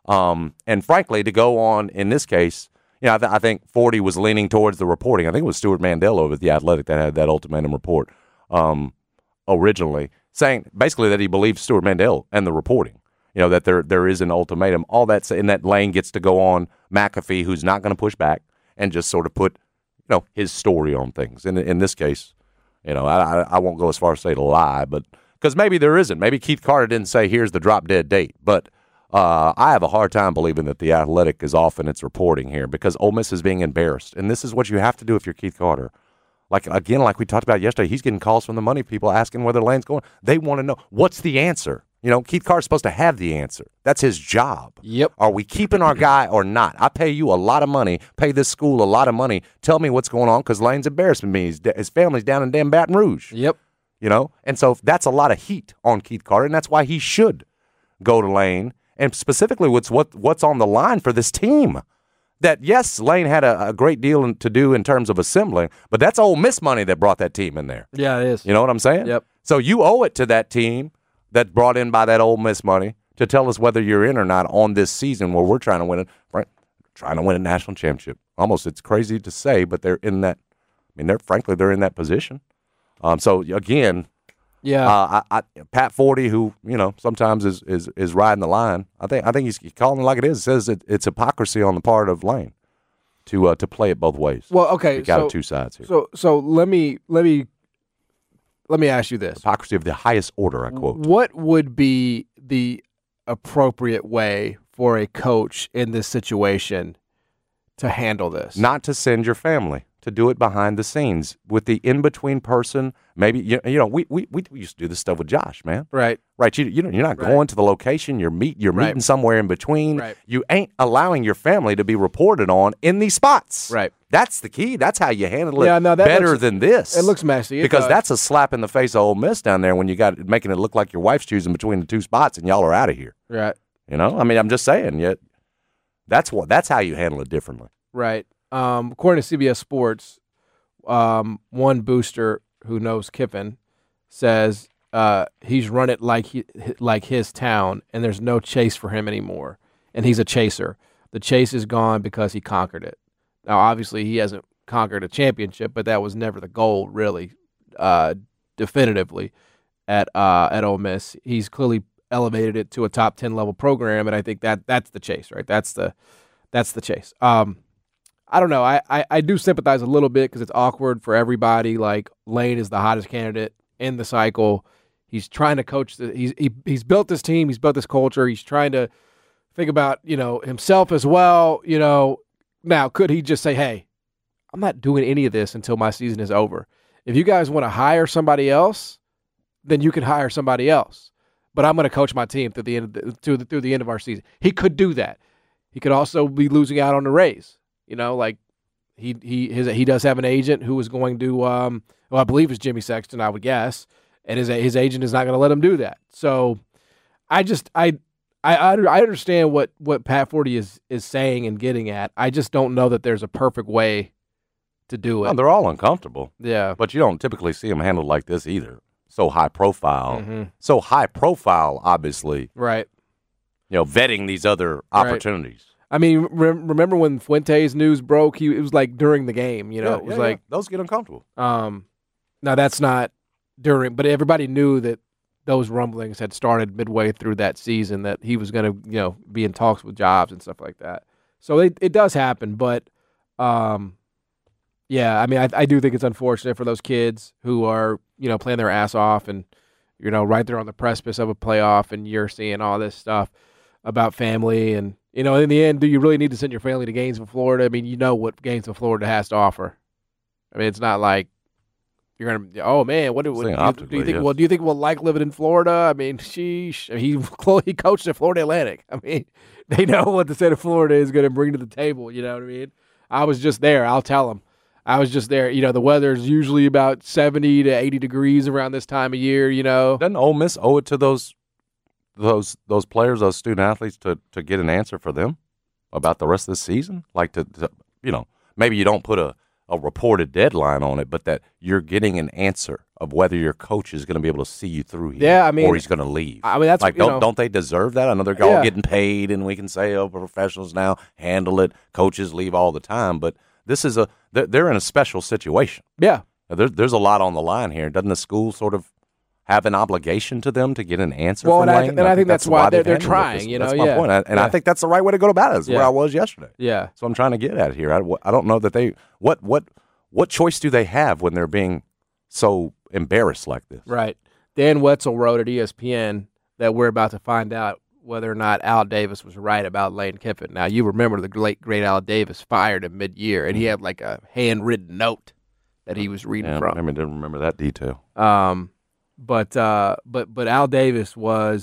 And frankly, to go on in this case, I think Forty was leaning towards the reporting. I think it was Stuart Mandel over at The Athletic that had that ultimatum report originally, saying basically that he believed Stuart Mandel and the reporting. that there is an ultimatum. All that, and that Lane gets to go on McAfee, who's not going to push back, and just sort of put, his story on things. And in this case, I won't go as far as say to lie, but because maybe there isn't. Maybe Keith Carter didn't say, here's the drop-dead date. But I have a hard time believing that The Athletic is off in its reporting here because Ole Miss is being embarrassed. And this is what you have to do if you're Keith Carter. Like we talked about yesterday, he's getting calls from the money people asking where their Lane's going. They want to know, what's the answer? Keith Carter's supposed to have the answer. That's his job. Yep. Are we keeping our guy or not? I pay you a lot of money, pay this school a lot of money. Tell me what's going on because Lane's embarrassing me. His family's down in damn Baton Rouge. Yep. And so that's a lot of heat on Keith Carter, and that's why he should go to Lane. And specifically, what's on the line for this team? That, yes, Lane had a great deal to do in terms of assembling, but that's Ole Miss money that brought that team in there. Yeah, it is. You know what I'm saying? Yep. So you owe it to that team that's brought in by that Ole Miss money to tell us whether you're in or not on this season where we're trying to win it, right? Trying to win a national championship. Almost, it's crazy to say, but they're in that. I mean, they're in that position. So again, yeah, Pat Forty, who sometimes is riding the line. I think he's calling it like it is. Says it's hypocrisy on the part of Lane to play it both ways. Well, okay, you got two sides here. So let me ask you this: hypocrisy of the highest order. I quote. What would be the appropriate way for a coach in this situation to handle this? Not to send your family. To do it behind the scenes with the in-between person. Maybe we used to do this stuff with Josh, man. Right. You're not going to the location. You're meeting somewhere in between. Right. You ain't allowing your family to be reported on in these spots. Right. That's the key. That's how you handle it that better than this. It looks messy because that's a slap in the face of Ole Miss down there when you got making it look like your wife's choosing between the two spots and y'all are out of here. Right. I mean, I'm just saying. Yet that's how you handle it differently. Right. According to CBS Sports, one booster who knows Kiffin says he's run it like his town, and there's no chase for him anymore. And he's a chaser. The chase is gone because he conquered it. Now, obviously, he hasn't conquered a championship, but that was never the goal, really, definitively at Ole Miss. He's clearly elevated it to a top 10 level program, and I think that's the chase, right? That's the chase. I don't know. I do sympathize a little bit because it's awkward for everybody. Like, Lane is the hottest candidate in the cycle. He's trying to coach. He's built this team. He's built this culture. He's trying to think about himself as well. Now could he just say, "Hey, I'm not doing any of this until my season is over. If you guys want to hire somebody else, then you can hire somebody else. But I'm going to coach my team through the end of our season." He could do that. He could also be losing out on the raise. He does have an agent who is going to, I believe it's Jimmy Sexton, I would guess, and his agent is not going to let him do that. So, I understand what Pat Forty is saying and getting at. I just don't know that there's a perfect way to do it. No, they're all uncomfortable. Yeah, but you don't typically see them handled like this either. So high profile, obviously. Right. Vetting these other opportunities. I mean, remember when Fuentes news broke? It was like during the game. It was like those get uncomfortable. Now that's not during, but everybody knew that those rumblings had started midway through that season that he was going to be in talks with jobs and stuff like that. So it does happen, but I mean, I do think it's unfortunate for those kids who are playing their ass off and right there on the precipice of a playoff, and you're seeing all this stuff about family and. In the end, do you really need to send your family to Gainesville, Florida? I mean, you know what Gainesville, Florida has to offer. I mean, it's not like you're going to, oh, man, what do you think? Yes. Well, do you think we'll like living in Florida? I mean, he coached at Florida Atlantic. I mean, they know what the state of Florida is going to bring to the table. You know what I mean? I was just there. I'll tell them. I was just there. The weather's usually about 70 to 80 degrees around this time of year, Doesn't Ole Miss owe it to those players, those student athletes, to get an answer for them about the rest of the season? Like to maybe you don't put a reported deadline on it, but that you're getting an answer of whether your coach is going to be able to see you through here, yeah, I mean, or he's going to leave. I mean, that's like don't they deserve that? I know they're all getting paid, and we can say, "Oh, professionals now handle it." Coaches leave all the time, but this is they're in a special situation. Yeah, there's a lot on the line here. Doesn't the school sort of have an obligation to them to get an answer Well, from and Lane. I think that's why they're handled trying. this. That's my point. And I think that's the right way to go about it. Is where I was yesterday. Yeah. So I'm trying to get at here. I don't know that they what choice do they have when they're being so embarrassed like this? Right. Dan Wetzel wrote at ESPN that we're about to find out whether or not Al Davis was right about Lane Kiffin. Now, you remember the late, great Al Davis fired him mid-year, and he had like a handwritten note that he was reading from. I didn't remember that detail. But Al Davis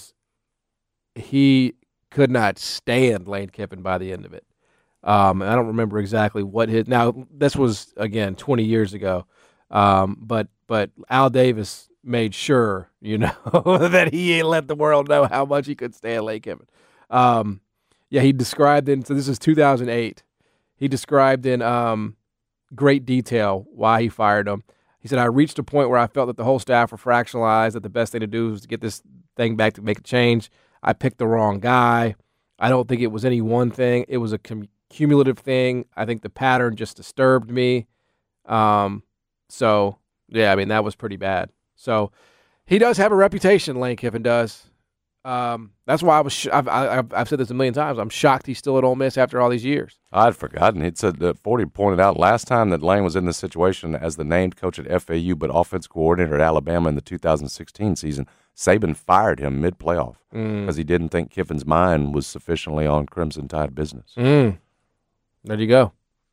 he could not stand Lane Kiffin by the end of it. I don't remember exactly what his. Now this was again 20 years ago, but Al Davis made sure that he ain't let the world know how much he could stand Lane Kiffin. He described so this is 2008. He described in great detail why he fired him. He said, I reached a point where I felt that the whole staff were fractionalized, that the best thing to do was to get this thing back to make a change. I picked the wrong guy. I don't think it was any one thing. It was a cumulative thing. I think the pattern just disturbed me. That was pretty bad. So he does have a reputation, Lane Kiffin does. That's why I've said this a million times. I'm shocked he's still at Ole Miss after all these years. I'd forgotten. He'd said that 40 pointed out last time that Lane was in this situation as the named coach at FAU but offensive coordinator at Alabama in the 2016 season. Saban fired him mid-playoff because he didn't think Kiffin's mind was sufficiently on Crimson Tide business. There you go.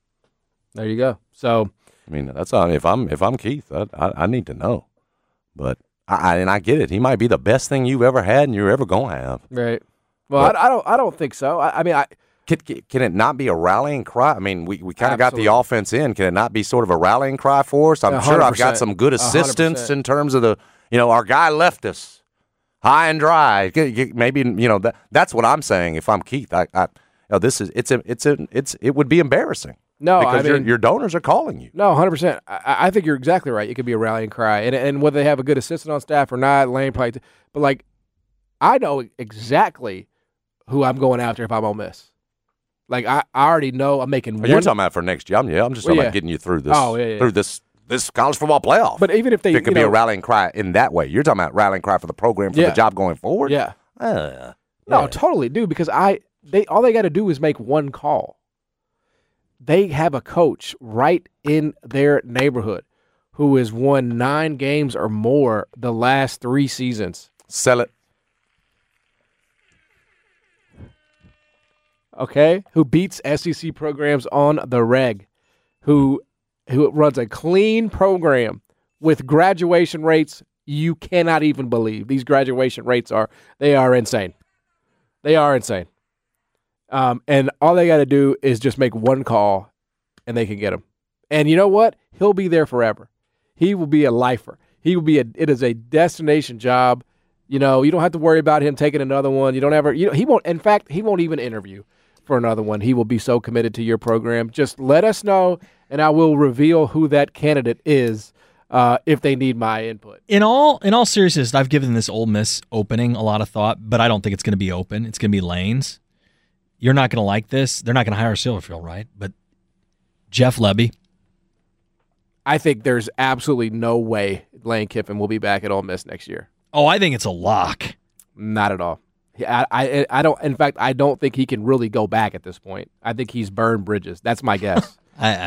So, I mean, that's if I'm Keith, I need to know, but. I get it. He might be the best thing you've ever had and you're ever going to have. Right. Well, I don't think so. Can it not be a rallying cry? I mean, we kind of got the offense in. Can it not be sort of a rallying cry for us? I'm sure I've got some good assistance 100%. In terms of our guy left us high and dry. Maybe that's what I'm saying. If I'm Keith, it would be embarrassing. No, because your donors are calling you. No, 100%. I think you're exactly right. It could be a rallying cry, and whether they have a good assistant on staff or not, Lane probably. But I know exactly who I'm going after if I'm Ole Miss. I already know I'm making. You're talking about for next year. I'm just talking about getting you through this. Through this college football playoff. But even if it could be a rallying cry in that way. You're talking about rallying cry for the program for the job going forward. Yeah. No, totally, dude. Because all they got to do is make one call. They have a coach right in their neighborhood who has won 9 games or more the last 3 seasons. Sell it. Okay? Who beats SEC programs on the reg. Who runs a clean program with graduation rates you cannot even believe. These graduation rates are insane. They are insane. And all they got to do is just make one call, and they can get him. And you know what? He'll be there forever. He will be a lifer. It is a destination job. You don't have to worry about him taking another one. He won't. In fact, he won't even interview for another one. He will be so committed to your program. Just let us know, and I will reveal who that candidate is if they need my input. In all seriousness, I've given this Ole Miss opening a lot of thought, but I don't think it's going to be open. It's going to be Lane's. You're not going to like this. They're not going to hire Silverfield, right? But Jeff Lebby. I think there's absolutely no way Lane Kiffin will be back at Ole Miss next year. Oh, I think it's a lock. Not at all. I don't. In fact, I don't think he can really go back at this point. I think he's burned bridges. That's my guess.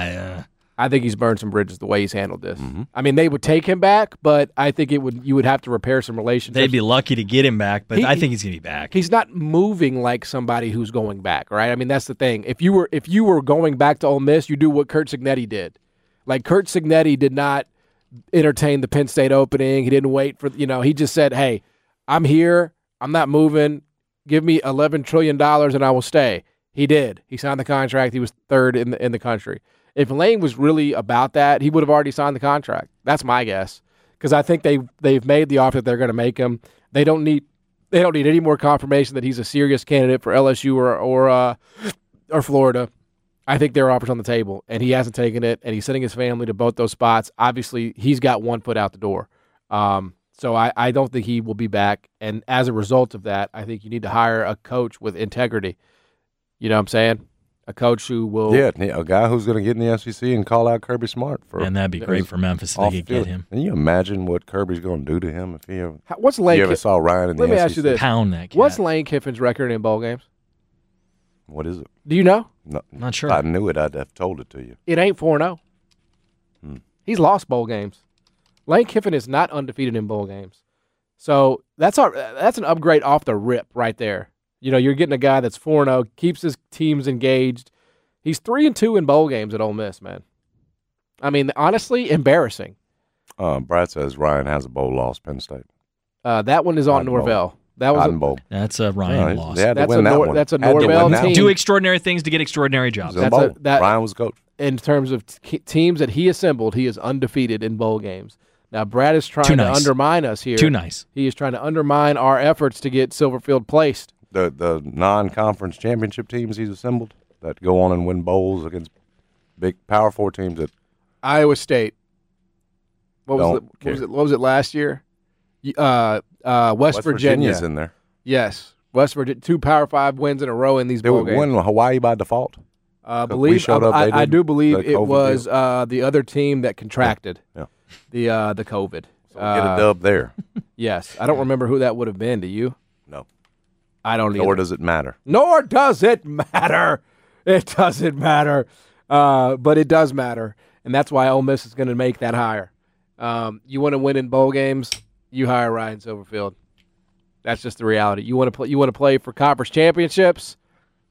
I think he's burned some bridges the way he's handled this. Mm-hmm. I mean, they would take him back, but I think you would have to repair some relationships. They'd be lucky to get him back, but I think he's going to be back. He's not moving like somebody who's going back, right? I mean, that's the thing. If you were going back to Ole Miss, you do what Curt Cignetti did. Like Curt Cignetti did not entertain the Penn State opening. He didn't wait for he just said, "Hey, I'm here. I'm not moving. Give me $11 trillion and I will stay." He did. He signed the contract. He was 3rd in the country. If Lane was really about that, he would have already signed the contract. That's my guess, because I think they've made the offer that they're going to make him. They don't need any more confirmation that he's a serious candidate for LSU or Florida. I think there are offers on the table, and he hasn't taken it, and he's sending his family to both those spots. Obviously, he's got one foot out the door. So I don't think he will be back, and as a result of that, I think you need to hire a coach with integrity. You know what I'm saying? A coach who will a guy who's going to get in the SEC and call out Kirby Smart for. And that'd be great for Memphis if they could get him. Can you imagine what Kirby's going to do to him if he ever? What's Lane? You ever saw Ryan in the SEC? Let me ask you this: Pound that cat. What's Lane Kiffin's record in bowl games? What is it? Do you know? No, not sure. I knew it. I'd have told it to you. It ain't 4-0. He's lost bowl games. Lane Kiffin is not undefeated in bowl games. So that's an upgrade off the rip right there. You know, you're getting a guy that's 4-0, keeps his teams engaged. He's 3-2 in bowl games at Ole Miss, man. I mean, honestly, embarrassing. Brad says Ryan has a bowl loss, Penn State. That one is on Norvell. That was Bowl. That's a Ryan loss. That's a Norvell team. Do extraordinary things to get extraordinary jobs. Ryan was coach. In terms of teams that he assembled, he is undefeated in bowl games. Now, Brad is trying to undermine us here. Too nice. He is trying to undermine our efforts to get Silverfield placed. The non-conference championship teams he's assembled that go on and win bowls against big Power 4 teams at Iowa State. What was it last year? West Virginia's in there. Yes, West Virginia, 2 Power 5 wins in a row in these bowl games. They win Hawaii by default. I do believe it was the other team that contracted the COVID. So get a dub there. Yes, I don't remember who that would have been. Do you? No, I don't. Nor does it matter. Nor does it matter. It doesn't matter, but it does matter, and that's why Ole Miss is going to make that hire. You want to win in bowl games, you hire Ryan Silverfield. That's just the reality. You want to play for conference championships,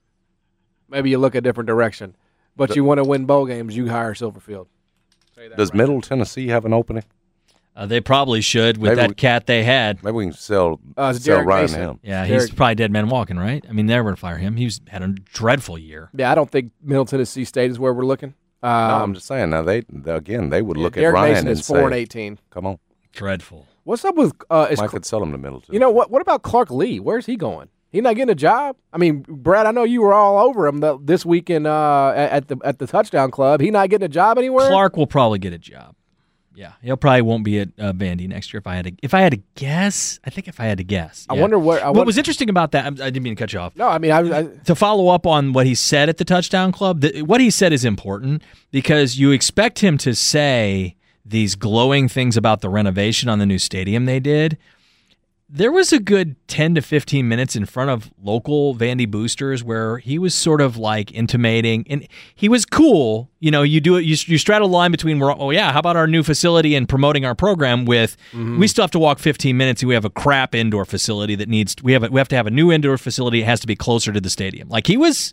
maybe you look a different direction. But you want to win bowl games, you hire Silverfield. Does Middle Tennessee have an opening? They probably should with that cat they had. Maybe we can sell Ryan to him. Yeah, he's probably dead man walking, right? I mean, they're going to fire him. He's had a dreadful year. Yeah, I don't think Middle Tennessee State is where we're looking. No, I'm just saying. Now they would look Derek at Ryan Mason and is say, 4-18. "Come on, dreadful." What's up with? Mike could sell him to Middle Tennessee. You know what? What about Clark Lee? Where's he going? He not getting a job? I mean, Brad, I know you were all over him this weekend at the Touchdown Club. He not getting a job anywhere? Clark will probably get a job. Yeah, he'll probably won't be at Vandy next year. If I had to guess, yeah. I wonder where. What was interesting about that? I didn't mean to cut you off. No, I mean, to follow up on what he said at the Touchdown Club. What he said is important because you expect him to say these glowing things about the renovation on the new stadium they did. There was a good 10 to 15 minutes in front of local Vandy boosters where he was sort of like intimating, and he was cool. You know, you do it. You straddle the line between, how about our new facility and promoting our program with, we still have to walk 15 minutes and we have a crap indoor facility that we have to have a new indoor facility. It has to be closer to the stadium. Like he was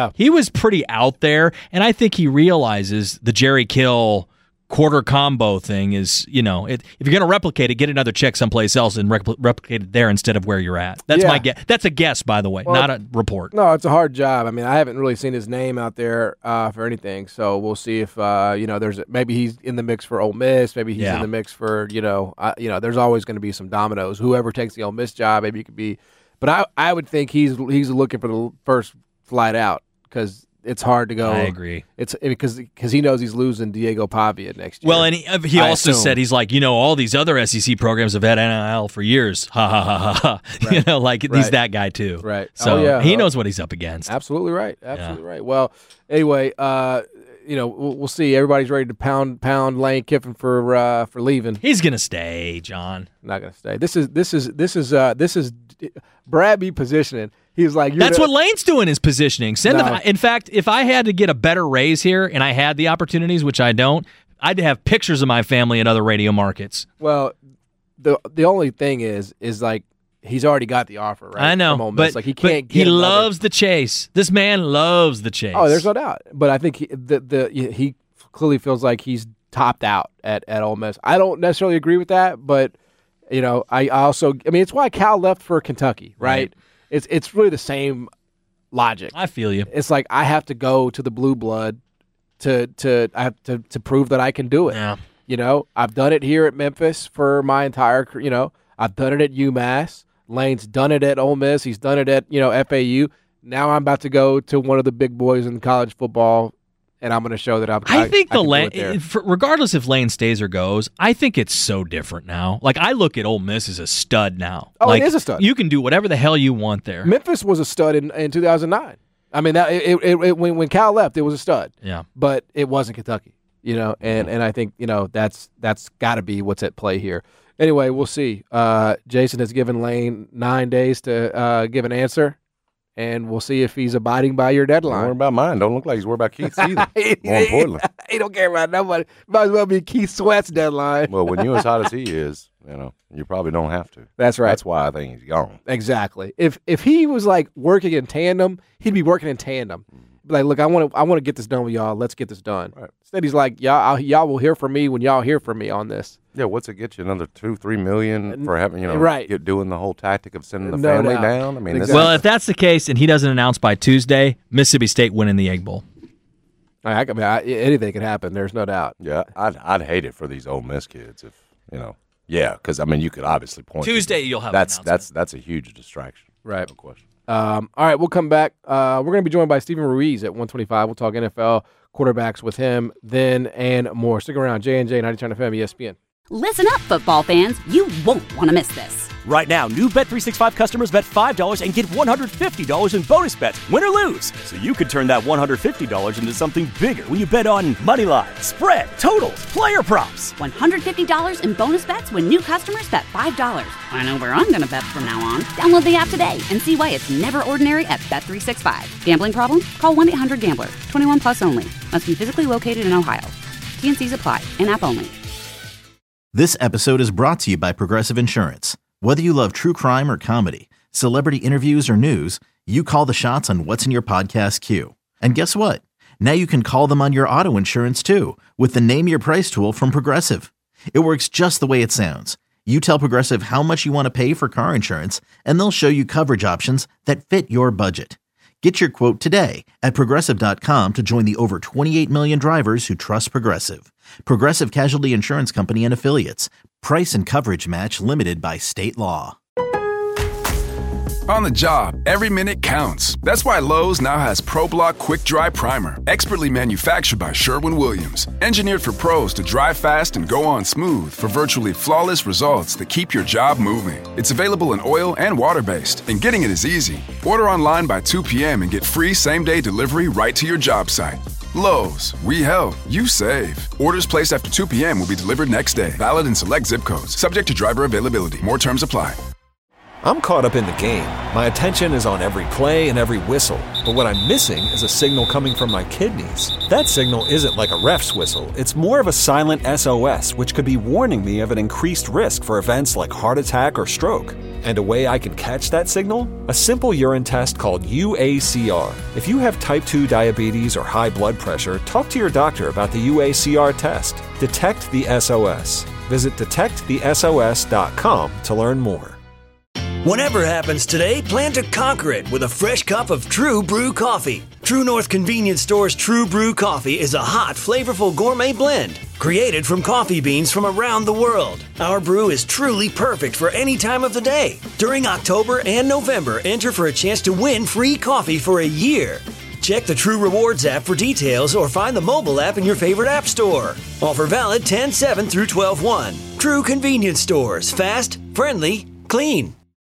pretty out there, and I think he realizes the Jerry Kill quarter combo thing is, if you're going to replicate it, get another check someplace else and replicate it there instead of where you're at. That's my guess. That's a guess, by the way, not a report. No, it's a hard job. I mean, I haven't really seen his name out there for anything, so we'll see if maybe he's in the mix for Ole Miss, maybe he's in the mix for there's always going to be some dominoes. Whoever takes the Ole Miss job, maybe it could be, but I would think he's looking for the first flight out because it's hard to go. I agree. It's because he knows he's losing Diego Pavia next year. Well, and he also said he's like, all these other SEC programs have had NIL for years. Ha ha ha ha. Right. He's that guy too. Right. So he knows what he's up against. Absolutely right. Absolutely right. Well, anyway, we'll see. Everybody's ready to pound Lane Kiffin for leaving. He's gonna stay, John. Not gonna stay. This is Brad be positioning. He's like, that's what Lane's doing is positioning. In fact, if I had to get a better raise here and I had the opportunities, which I don't, I'd have pictures of my family in other radio markets. Well, the only thing is like he's already got the offer, right? I know, from Ole Miss. but he can't get. He loves the chase. This man loves the chase. Oh, there's no doubt. But I think he clearly feels like he's topped out at Ole Miss. I don't necessarily agree with that, but I also it's why Cal left for Kentucky, right? It's really the same logic. I feel you. It's like I have to go to the blue blood to prove that I can do it. Yeah. I've done it here at Memphis for my entire I've done it at UMass. Lane's done it at Ole Miss. He's done it at FAU. Now I'm about to go to one of the big boys in college football, and I'm going to show that I think regardless if Lane stays or goes, I think it's so different now. Like I look at Ole Miss as a stud now. Oh, it is a stud. You can do whatever the hell you want there. Memphis was a stud in 2009. I mean, when Cal left, it was a stud. Yeah. But it wasn't Kentucky, and I think, that's got to be what's at play here. Anyway, we'll see. Jason has given Lane 9 days to give an answer, and we'll see if he's abiding by your deadline. Don't worry about mine. Don't look like he's worried about Keith's either. More importantly. He don't care about nobody. Might as well be Keith Sweat's deadline. Well, when you're as hot as he is, you probably don't have to. That's right. That's why I think he's gone. Exactly. If he was like working in tandem, he'd be working in tandem. Like, look, I want to get this done with y'all. Let's get this done. Right. Instead, he's like, y'all will hear from me when y'all hear from me on this. Yeah, what's it get you? Another $2-3 million for having doing the whole tactic of sending the No family doubt. down? I mean, Exactly. Well, if that's the case and he doesn't announce by Tuesday, Mississippi State winning the Egg Bowl. Anything can happen. There's no doubt. Yeah, I'd hate it for these Ole Miss kids if Yeah, because you could obviously point. Tuesday you'll have that's a huge distraction. Right. No question. All right, we'll come back. We're going to be joined by Stephen Ruiz at 1:25. We'll talk NFL quarterbacks with him then and more. Stick around. J&J 90.9 FM ESPN. Listen up, football fans. You won't want to miss this. Right now, new Bet365 customers bet $5 and get $150 in bonus bets, win or lose. So you could turn that $150 into something bigger when you bet on money line, spread, totals, player props. $150 in bonus bets when new customers bet $5. I know where I'm going to bet from now on. Download the app today and see why it's never ordinary at Bet365. Gambling problem? Call 1-800-GAMBLER. 21 plus only. Must be physically located in Ohio. T&Cs apply. In-app only. This episode is brought to you by Progressive Insurance. Whether you love true crime or comedy, celebrity interviews or news, you call the shots on what's in your podcast queue. And guess what? Now you can call them on your auto insurance too with the Name Your Price tool from Progressive. It works just the way it sounds. You tell Progressive how much you want to pay for car insurance, and they'll show you coverage options that fit your budget. Get your quote today at Progressive.com to join the over 28 million drivers who trust Progressive. Progressive Casualty Insurance Company and Affiliates. Price and coverage match limited by state law. On the job, every minute counts. That's why Lowe's now has ProBlock Quick Dry Primer, expertly manufactured by Sherwin-Williams. Engineered for pros to dry fast and go on smooth for virtually flawless results that keep your job moving. It's available in oil and water-based, and getting it is easy. Order online by 2 p.m. and get free same-day delivery right to your job site. Lowe's, we help, you save. Orders placed after 2 p.m. will be delivered next day. Valid in select zip codes. Subject to driver availability. More terms apply. I'm caught up in the game. My attention is on every play and every whistle. But what I'm missing is a signal coming from my kidneys. That signal isn't like a ref's whistle. It's more of a silent SOS, which could be warning me of an increased risk for events like heart attack or stroke. And a way I can catch that signal? A simple urine test called UACR. If you have type 2 diabetes or high blood pressure, talk to your doctor about the UACR test. Detect the SOS. Visit detectthesos.com to learn more. Whatever happens today, plan to conquer it with a fresh cup of True Brew coffee. True North Convenience Store's True Brew coffee is a hot, flavorful gourmet blend created from coffee beans from around the world. Our brew is truly perfect for any time of the day. During October and November, enter for a chance to win free coffee for a year. Check the True Rewards app for details or find the mobile app in your favorite app store. Offer valid 10/7 through 12/1. True Convenience Stores. Fast, friendly, clean.